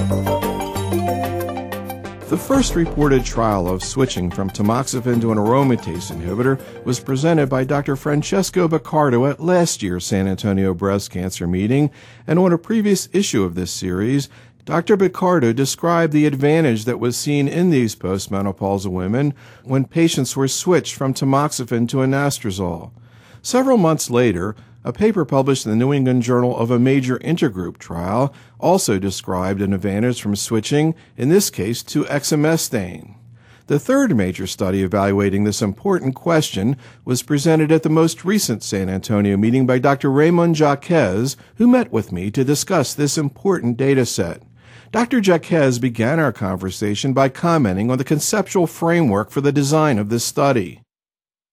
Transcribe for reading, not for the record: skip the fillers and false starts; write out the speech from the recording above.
The first reported trial of switching from tamoxifen to an aromatase inhibitor was presented by Dr. Francesco Baccardo at last year's San Antonio Breast Cancer Meeting, and on a previous issue of this series, Dr. Baccardo described the advantage that was seen in these postmenopausal women when patients were switched from tamoxifen to anastrozole. Several months later, a paper published in the New England Journal of a major intergroup trial also described an advantage from switching, in this case, to exemestane. The third major study evaluating this important question was presented at the most recent San Antonio meeting by Dr. Raymond Jaquez, who met with me to discuss this important data set. Dr. Jaquez began our conversation by commenting on the conceptual framework for the design of this study.